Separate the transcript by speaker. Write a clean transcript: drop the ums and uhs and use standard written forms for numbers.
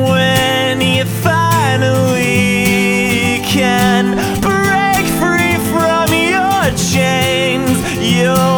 Speaker 1: when you finally can break free from your chains, you'll